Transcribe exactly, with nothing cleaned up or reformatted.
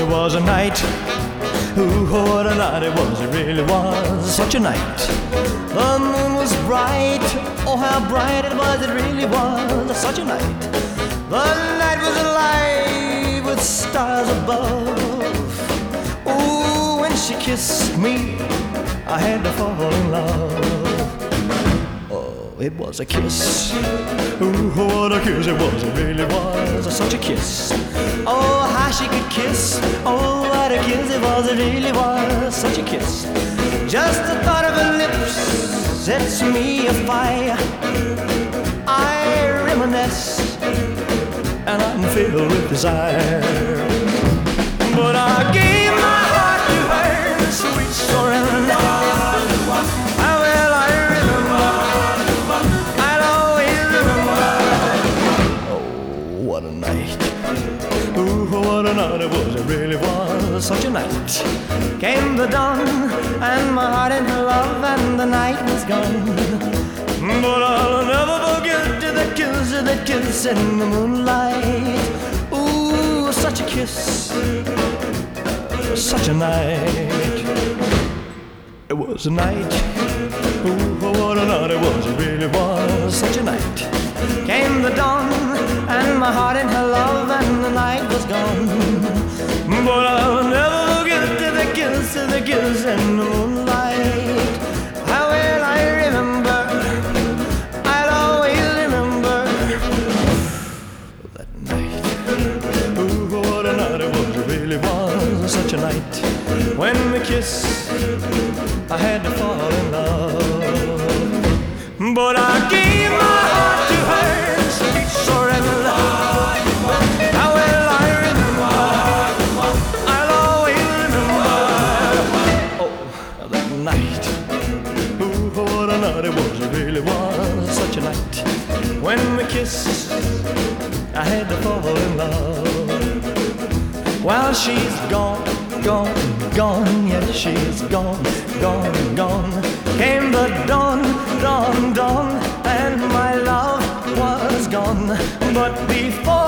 was a night. Ooh, what a night it was, it really was such a night. The moon was bright, oh how bright it was, it really was such a night. The night was alive with stars above. Ooh, when she kissed me, I had to fall in love. Oh, it was a kiss. Ooh, what a kiss it was, it really was such a kiss. Oh, how she could kiss. Oh, what a kiss it was, it really was such a kiss. Just the thought of her lips sets me afire. I reminisce and I'm filled with desire. But I gave my heart to her, sweet surrender. How well I remember, I'll always remember. Oh, what a night. Ooh, what a night it was, it really was such a night. Came the dawn, and my heart in her love, and the night was gone. But I'll never forget the kiss, the kiss in the moonlight. Ooh, such a kiss, such a night. It was a night. Ooh, what a night it was, it really was such a night. Came the dawn, and my heart in her love, and the night was gone. But I'll never forget the kiss, the kiss in the moonlight. How well I remember, I'll always remember that night. Ooh, what a night it was, it really was such a night. When we kissed, I had to fall in love. But I gave my heart to her, sweet surrender. How well I remember, I'll always remember. Oh, that night. Ooh, what a night it was, it really was such a night. When we kissed, I had to fall in love. Well, she's gone, gone, gone, yes, she's gone, gone, gone. Came the dawn, dawn, dawn, and my love was gone. But before